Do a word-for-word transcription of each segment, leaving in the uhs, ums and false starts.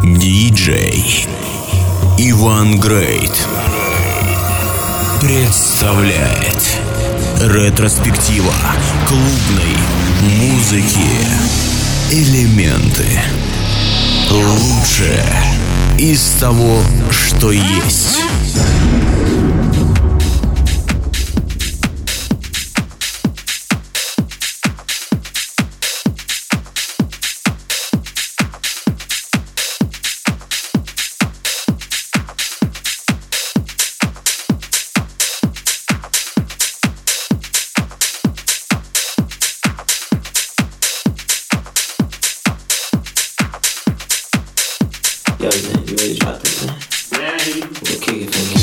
диджей Иван Грейт представляет ретроспектива клубной музыки. Элементы. Лучшее из того, что есть. Yo, man, you ready to drop this, man? Ready. We'll kick it from here.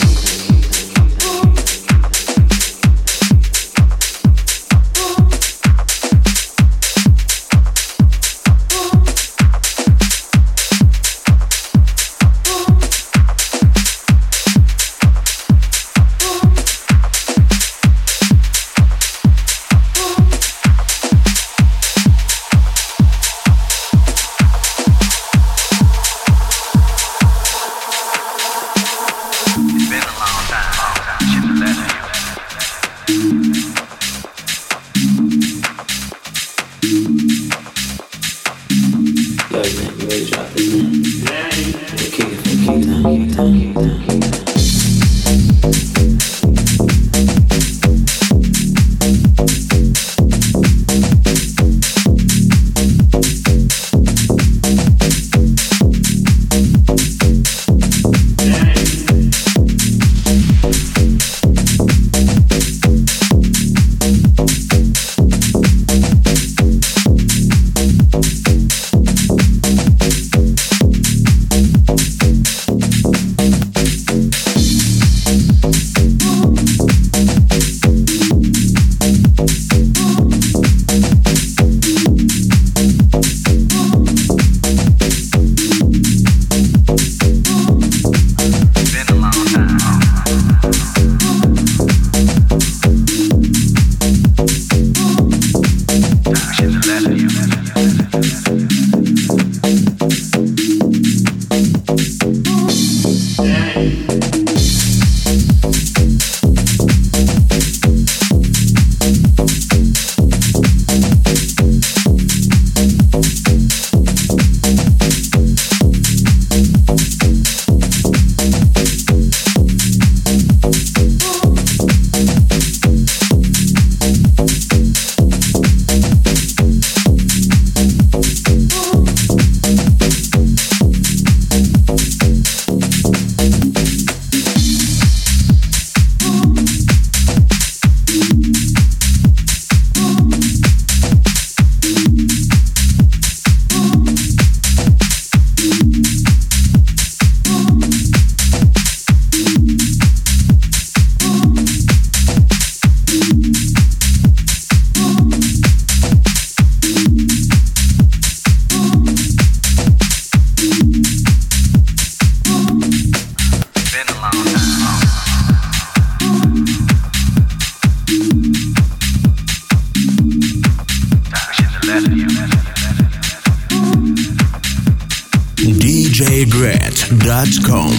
ди джей грэт точка ком.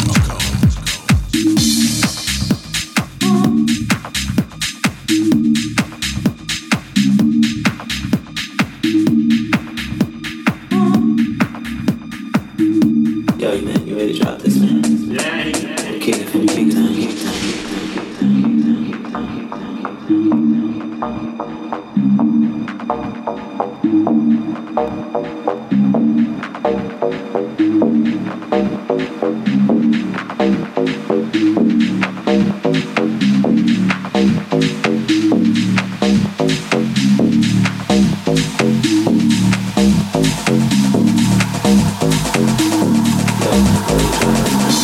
Yo, man, you ready to drop this, man? Ready. We'll kick it from here. Kick it down, kick it down, kick it down.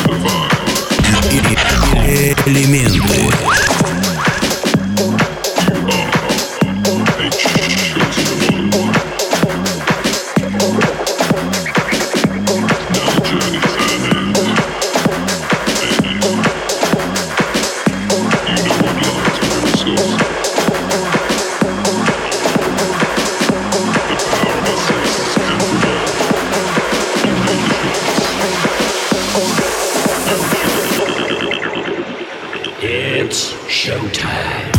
Элементы. It's showtime.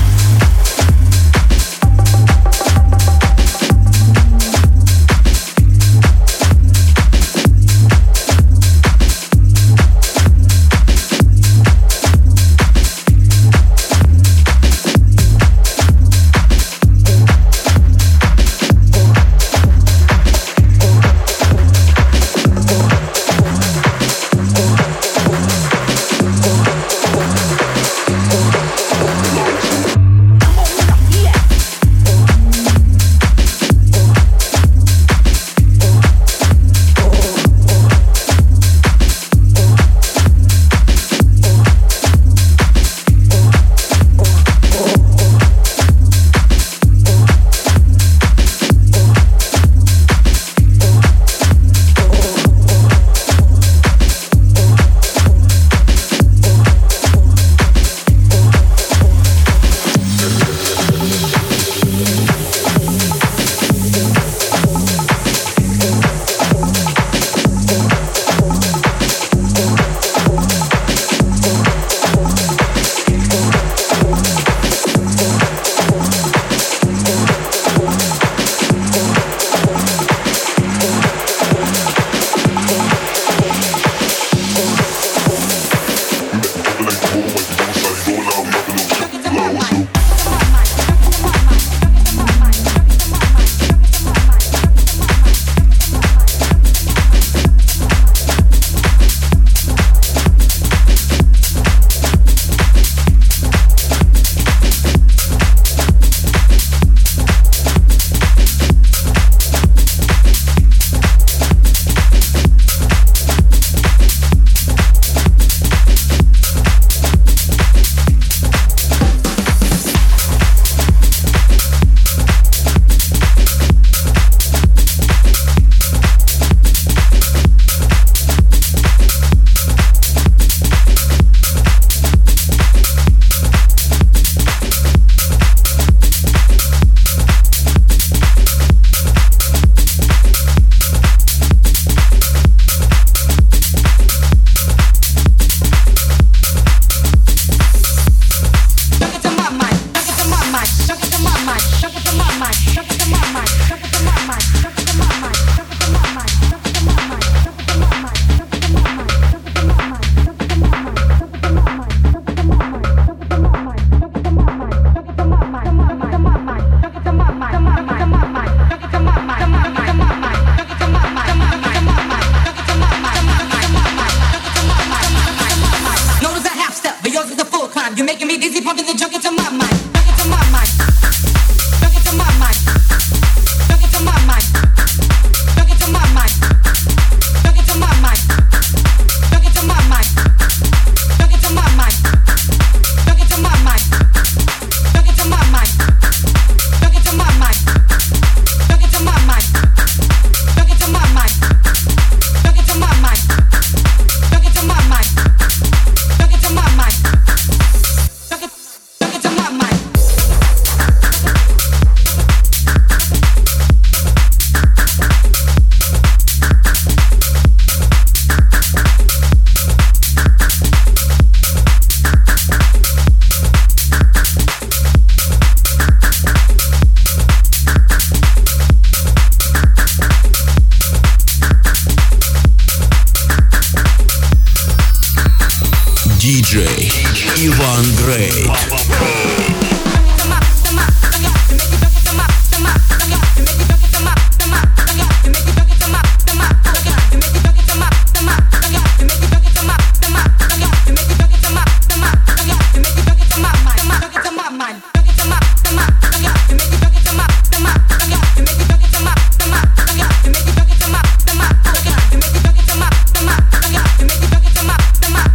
диджей Иван Грейт. Come on.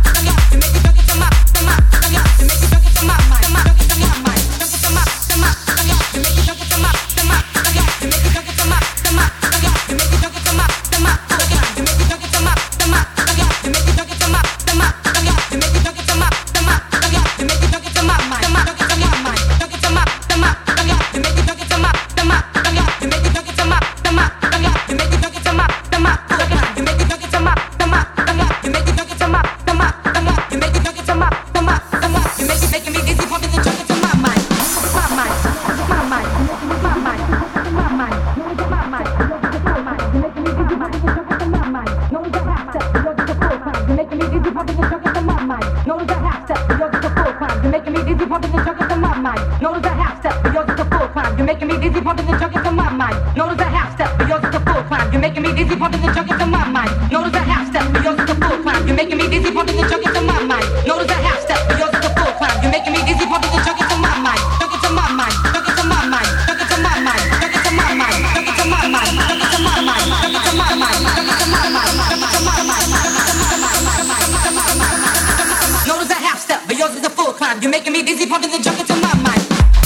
pumping the junkies in my mind. Notice a half step, but yours is a full climb. You're making me dizzy, pumping the junkies in my mind. Notice a half step, but yours is a full climb. You're making me dizzy, pumping the junkies in my mind. Notice a half step, but yours is a full climb. You're making me dizzy, pumping the junkies in my mind. Notice a half step, but yours is a full climb. You're making me dizzy, pumping the junkies in my mind. Notice a half step, but yours is a full climb. You're making me dizzy, pumping the junkies in my mind. Junkies in my mind, junkies in my mind, junkies in my mind, junkies in my mind, junkies in my mind, junkies in my mind, junkies in my mind, junkies in my mind, junkies in my mind, junkies in my mind. Notice a half step, but yours is a full climb. You're making me dizzy, pumping the junkies in my mind.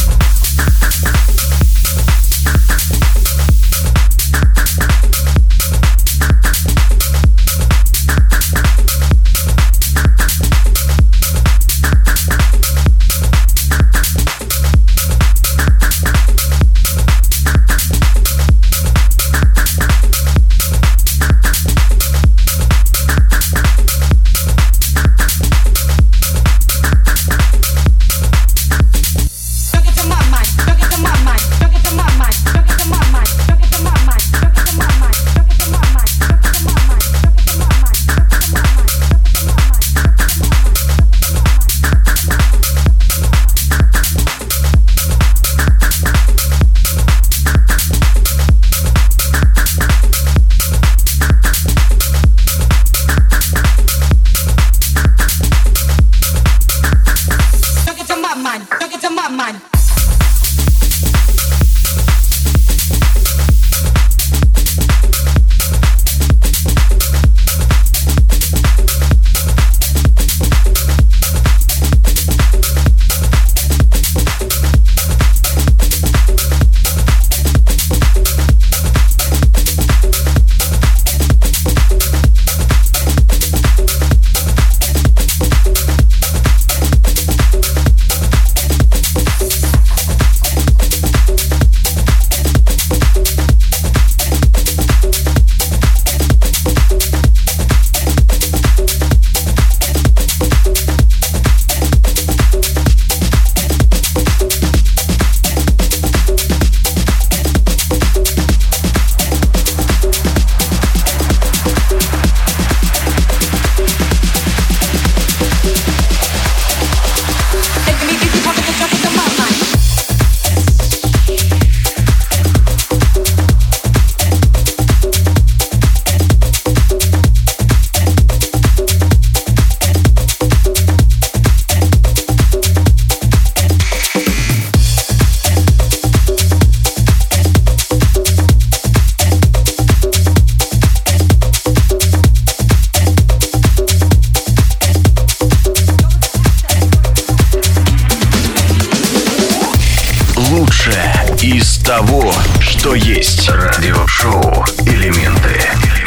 того, что есть. Радиошоу «Элементы».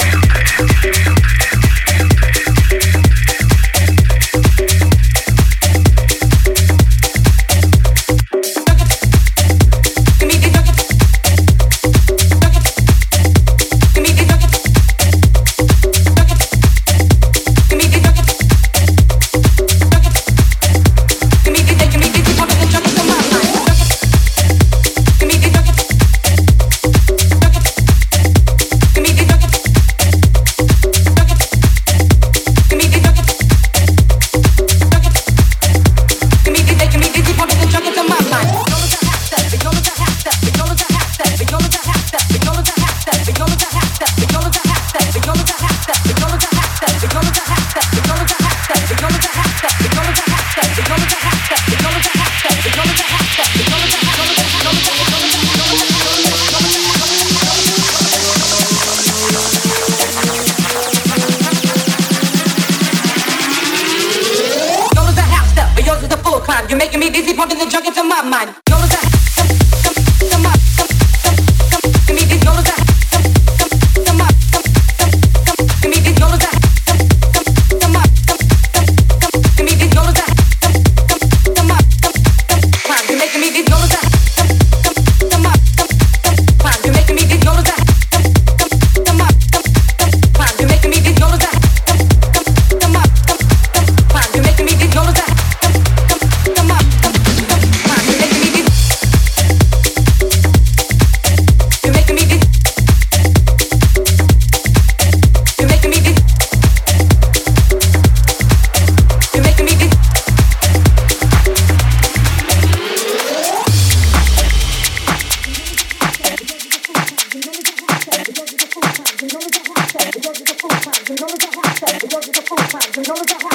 You're making me dizzy, pumping the junk into my mind. You're making me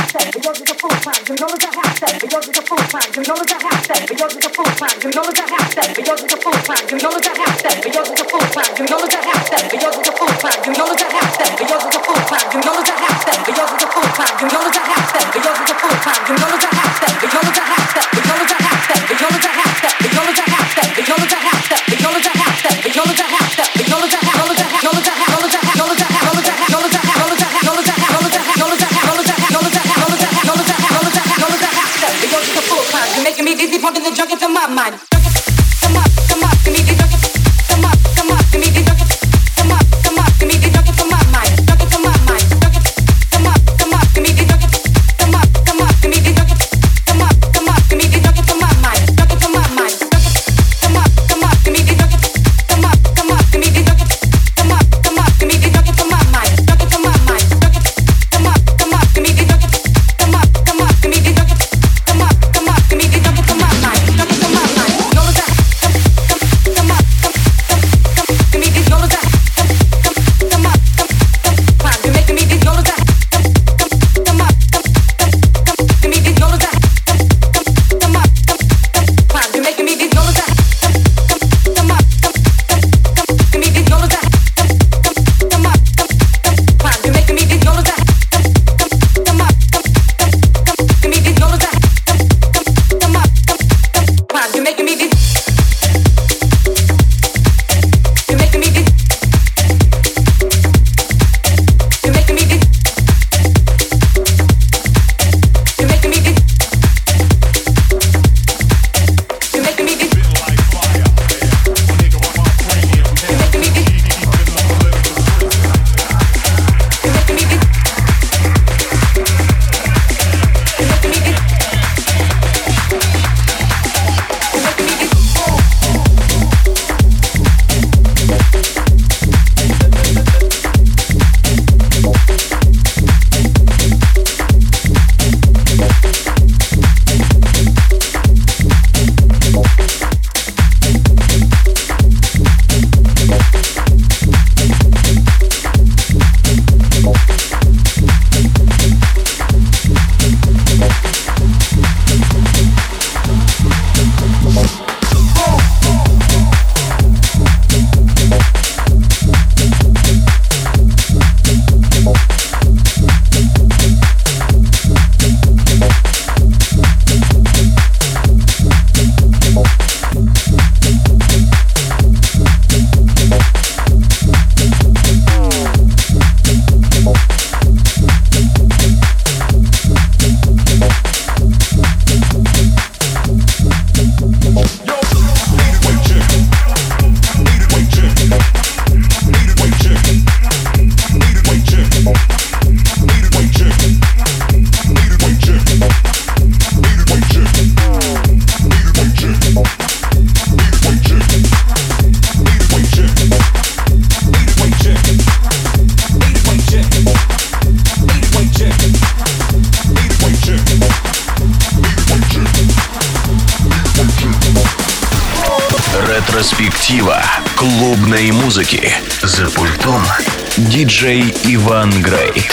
half step, but yours is a full climb. You know it's a half step, but yours is a full climb. You know it's a half step, but yours is a full climb. You know it's a half step, but yours is a full climb. You know it's a half step, but yours is a full climb. You know it's a half step, but yours is a full climb. You know it's a half step, but yours is a full climb. You know it's a half step, but yours is a full climb. You know it's a half step, but yours is a full climb. You know it's a half step, but yours is a half step, but yours is a half step, but yours is a half step, but yours is a half step, but yours is a half step, but yours is a half step, but yours is a half step, but yours is a half step, but yours is a half, yours is a half, yours is a half, yours is a half, yours is a half, yours is a half, yours is a half, yours is a half, yours is a half, yours is a half, yours is a half, yours is a half, yours is a half, yours is a half, yours is a half, yours is a half, yours is a half step, but yours is a full climb. You're making me dizzy, pumping the junk into my mind. Come up, come up, give me the junk. Come up, come up, give me the junk. Come up, come up, give me the junk into my mind. Junk into my mind. Come up, come up, give me the junk. Come up, come up, give me the junk. Come up, come up, give me the junk into my mind. Junk into my mind. Come up, come up, give me the junk. Come up, come up, give me the junk. Come up, come up, give me the junk into my mind. Junk into my mind. Come up, come up, give me the junk. Come up, come up, give me the junk. Come up, come up, give me the junk into my mind. Junk into my mind. No lose that. Come, come, come up, come, come, come, give me this. No lose that. Come, come, come up, come, come, climb. You're making me this. No lose that. Come, come, come up, come, come, come, give me this. No lose that. Come, come, come up, come, come, climb. You're making me this. No lose that. Come, come, come up, come, come, come, give me this. No lose that. Come, come, come up, come, come, climb. You're making me this. No lose that. Come, come, come up, come, come, come, give me this. No lose that. Come, come, come up, come, come, climb. You're making me this. You're making me this. You're making me this. You're making me this. You're making me this. You're making me this. You're making me this. You're making me this. Ретроспектива клубной музыки. За пультом диджей Иван Грейт.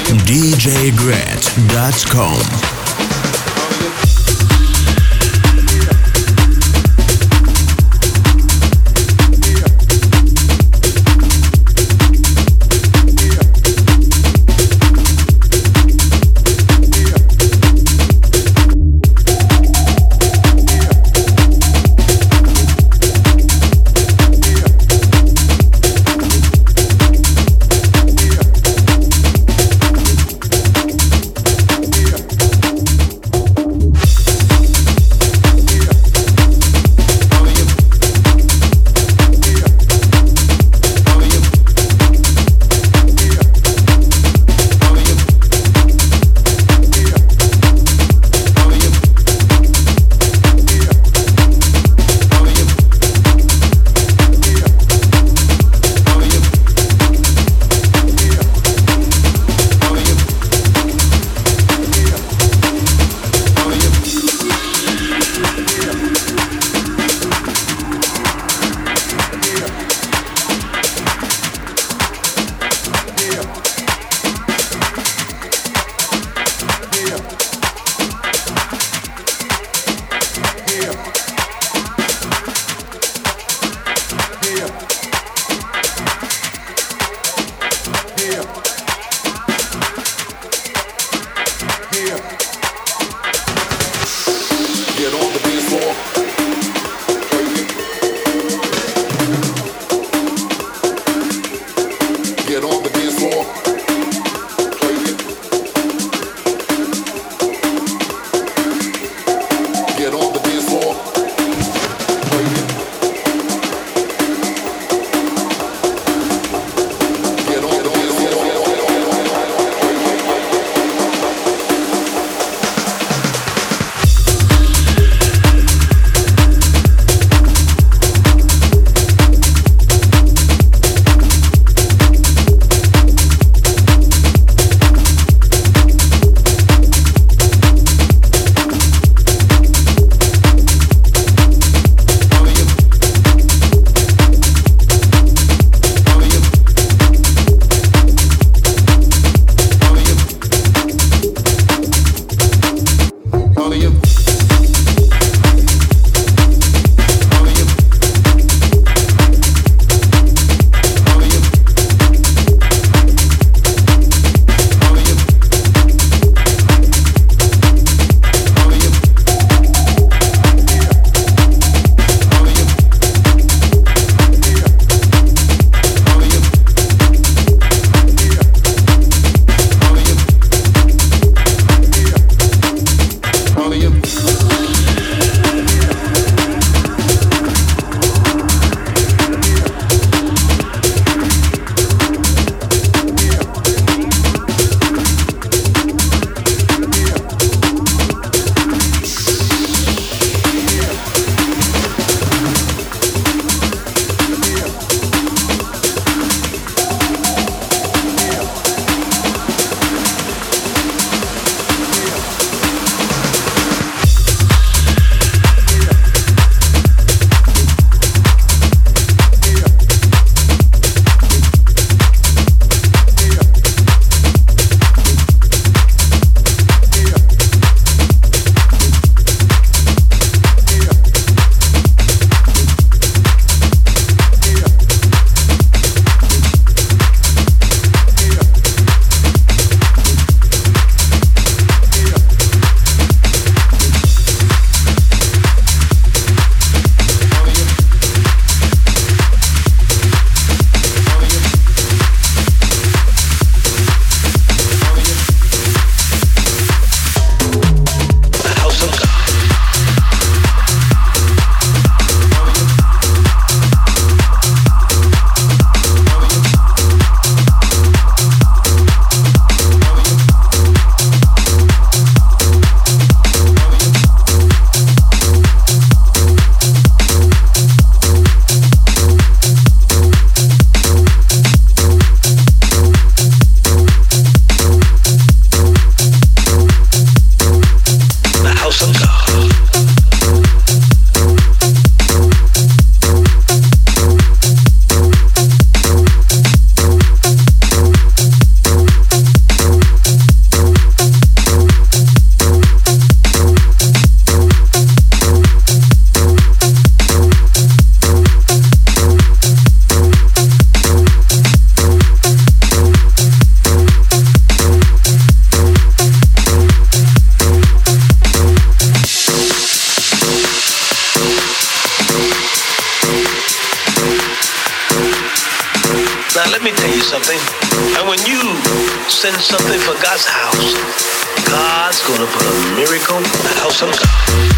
ди джей грэд точка ком. something. And when you send something for God's house, God's gonna put a miracle in the house of God.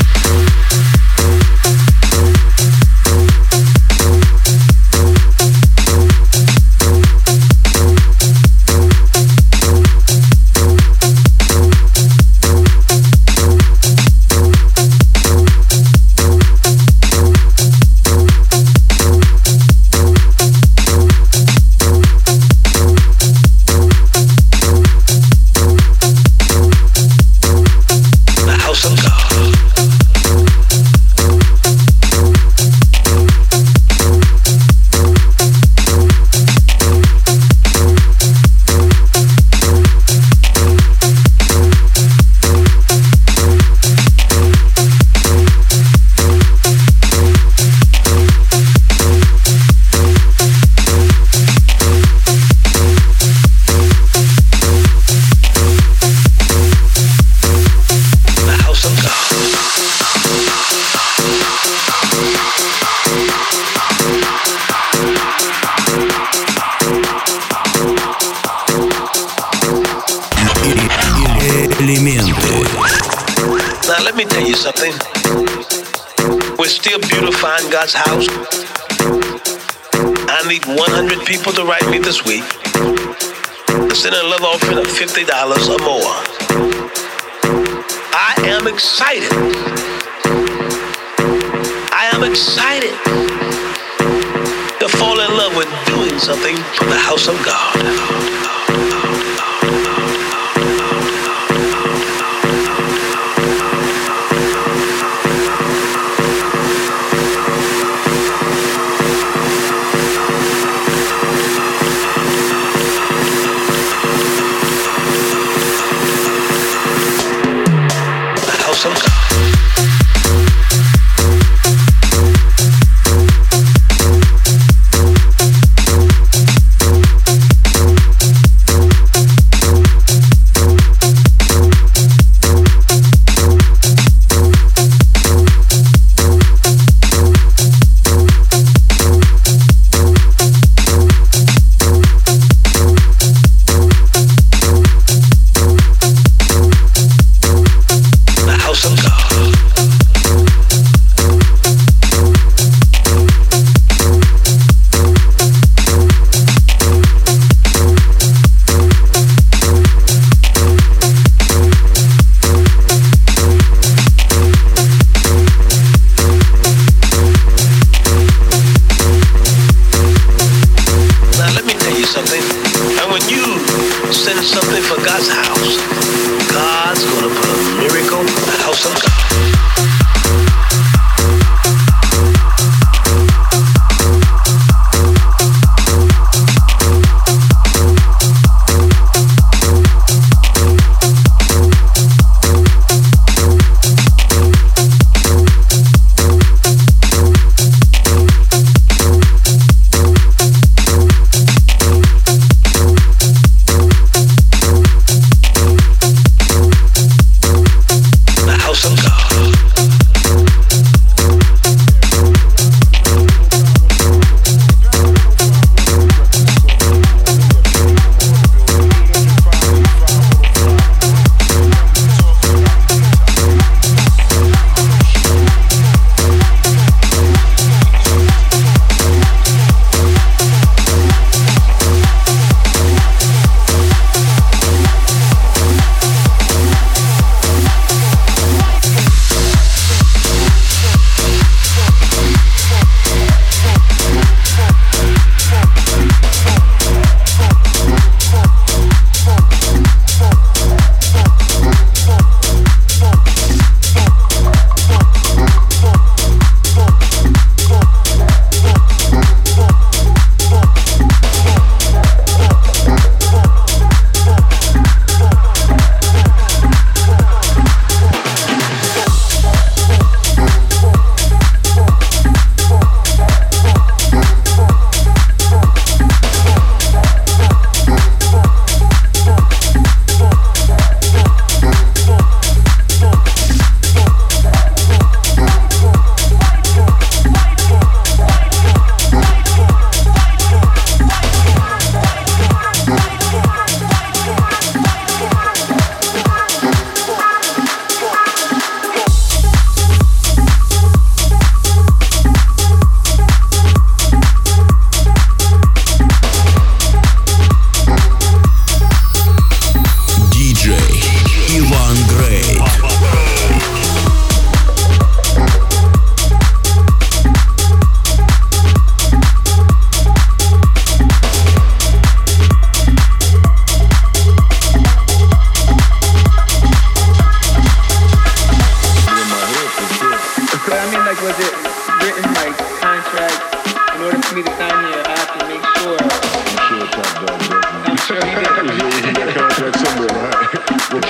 God's house. I need one hundred people to write me this week. Send a love offering of fifty dollars or more. I am excited. I am excited to fall in love with doing something for the house of God. The house of God.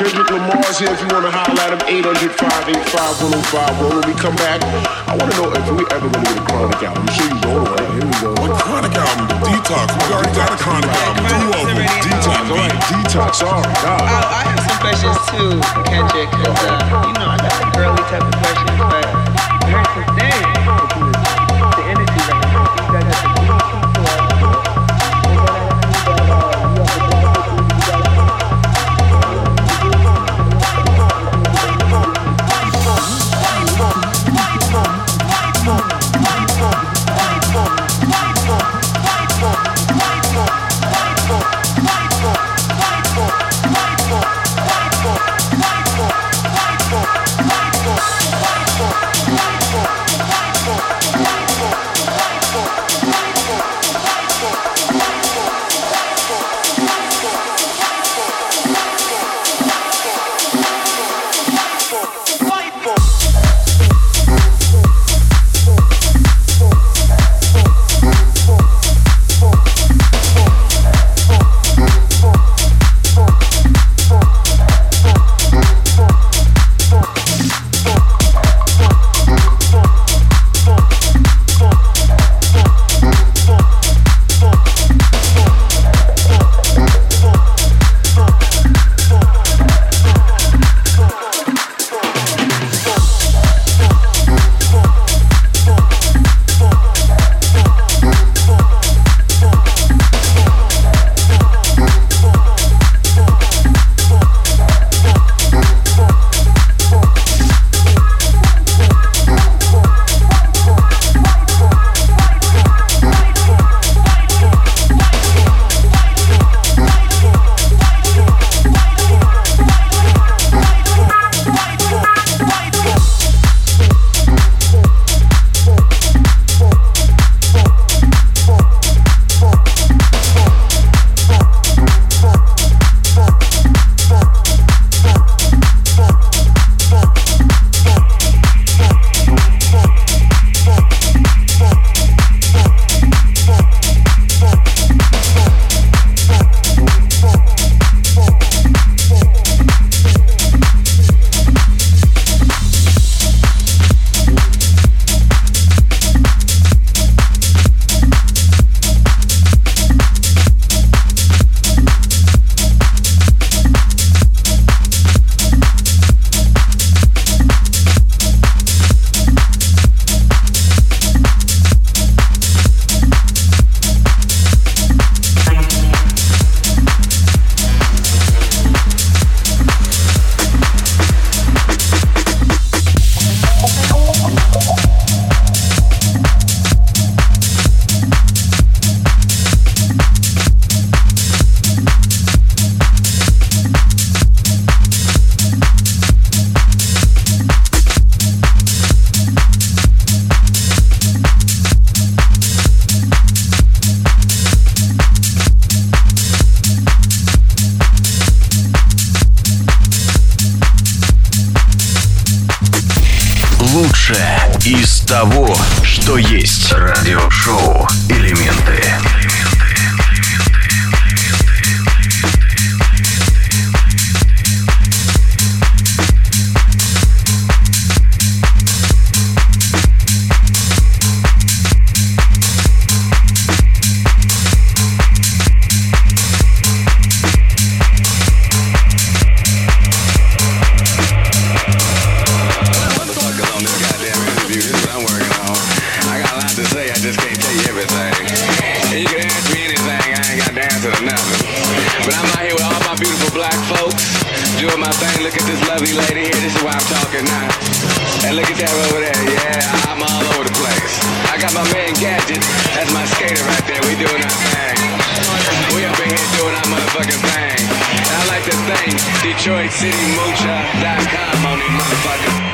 Kendrick Lamar's here if you want to holler at him. eight hundred, five eight five, one oh five one. When we come back, I want to know if we ever going to get a Chronic album. I'm sure you don't, right? Here we go. What Chronic album? The Detox. We already got a Chronic album. Two of them. Detox. All right, Detox. Oh, God. I, I have some questions too, Kendrick, because, uh, you know, I got the girly type of questions, but there's some things. The energy right now. You guys have to be people. Лучшее из того, что есть. Радиошоу «Элементы». Look at this lovely lady here, this is why I'm talking now. And look at that over there, yeah, I'm all over the place. I got my man Gadget, that's my skater right there, we doing our thing. We up in here doing our motherfucking thing. And I like to thank Detroit City Moocher dot com on these motherfuckers.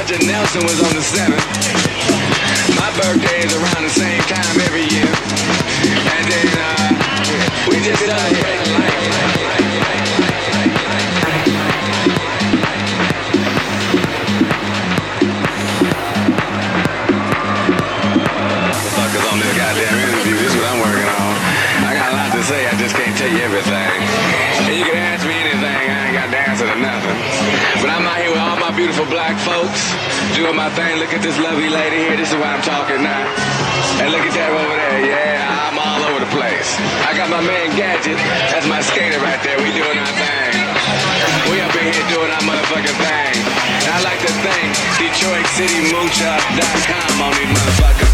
Roger Nelson was on the seventh. My birthday is around the same time every year. And then uh, we just celebrate life. Fuckers on this goddamn interview, this is what I'm working on. I got a lot to say, I just can't tell you everything. And you can ask me anything, I ain't got the answer to nothing. But I'm out here with all my beautiful black folks, doing my thing. Look at this lovely lady here, this is why I'm talking now. And look at that over there, yeah, I'm all over the place. I got my man Gadget, that's my skater right there, we doing our thing. We up in here doing our motherfucking thing. And I like to thank Detroit City Moocher dot com on these motherfuckers.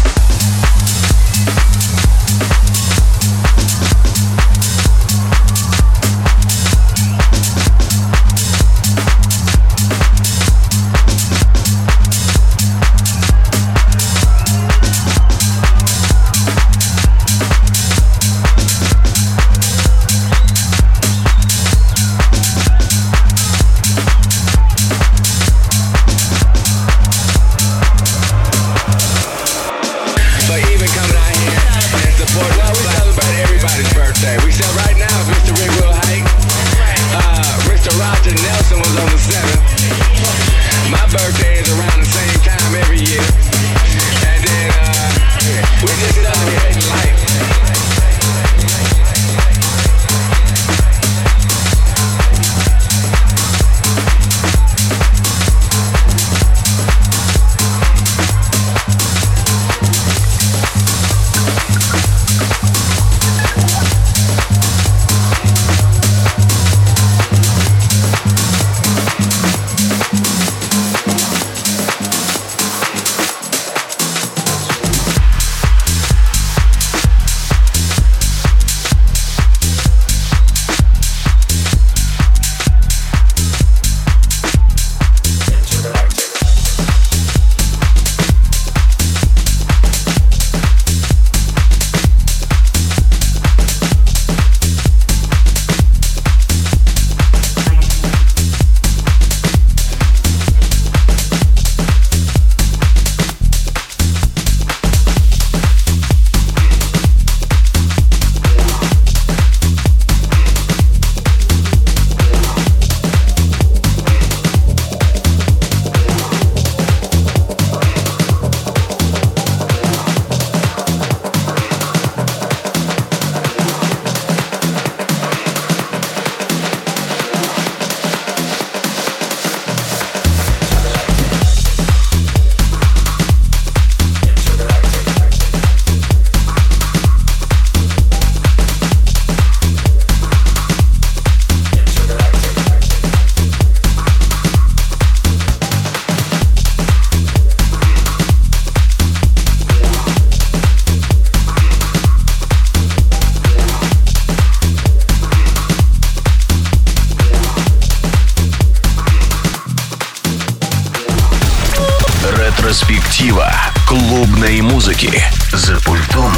Ретроспектива клубной музыки. За пультом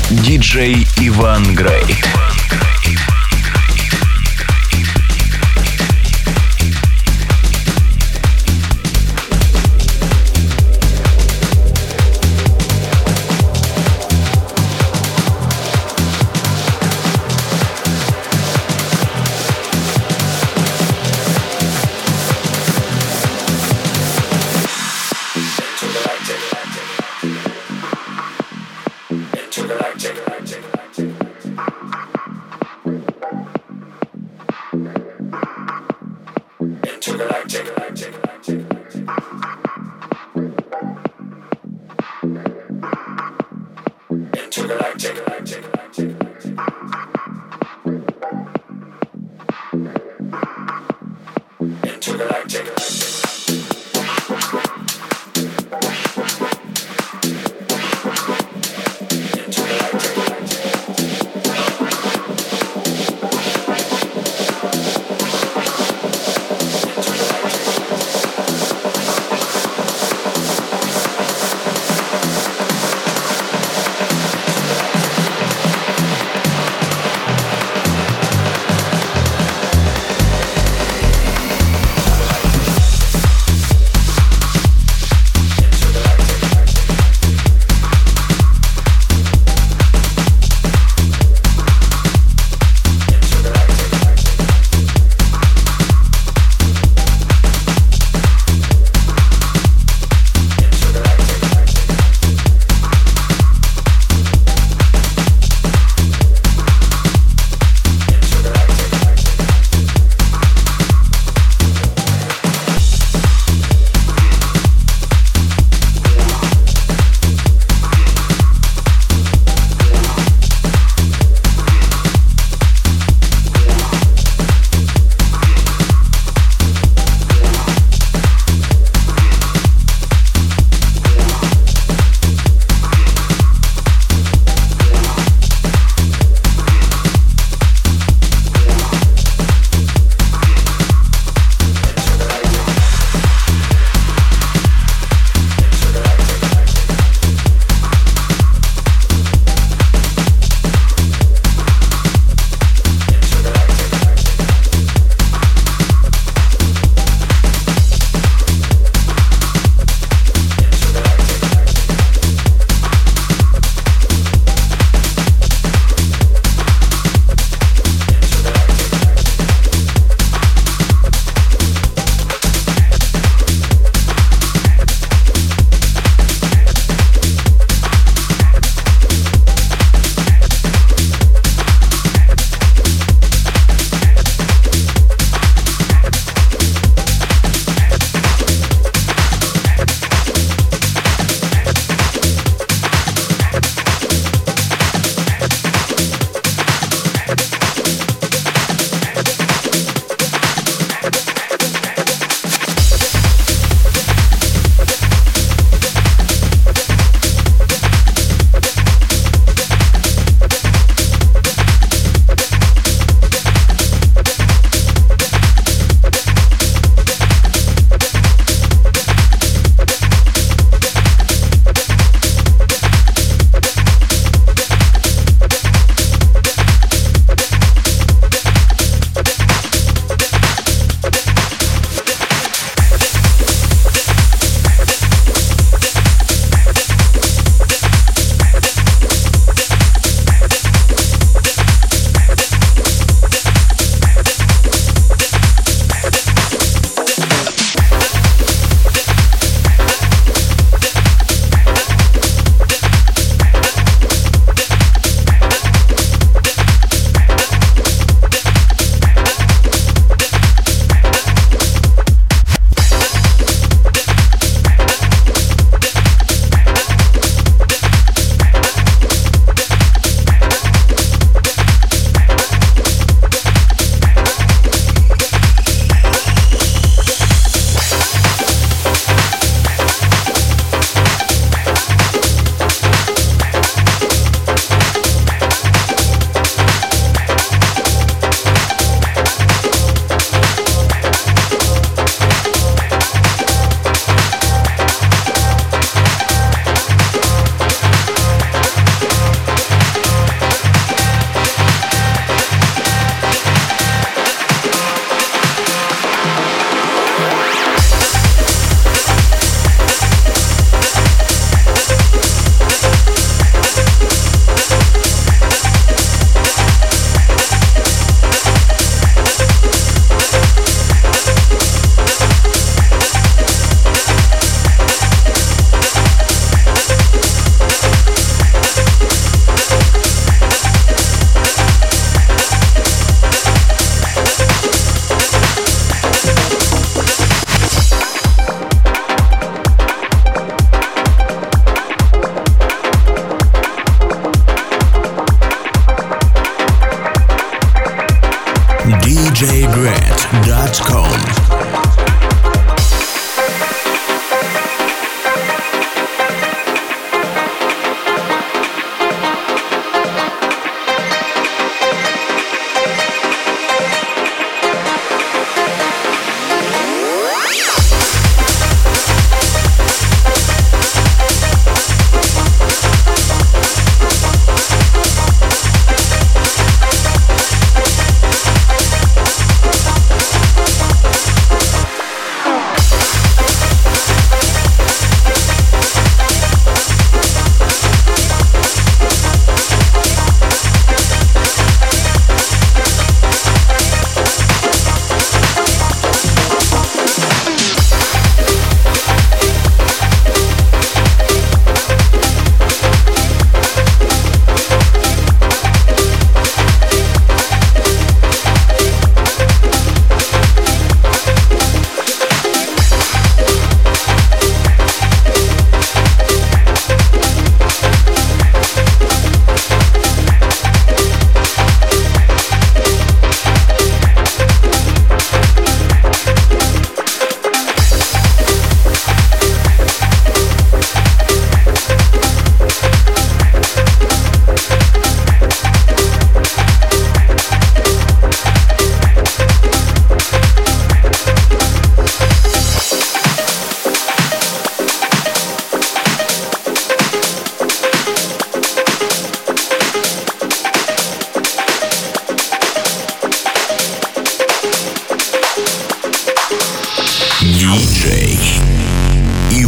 диджей Иван Грей.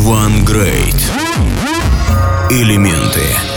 One Great. Элементы.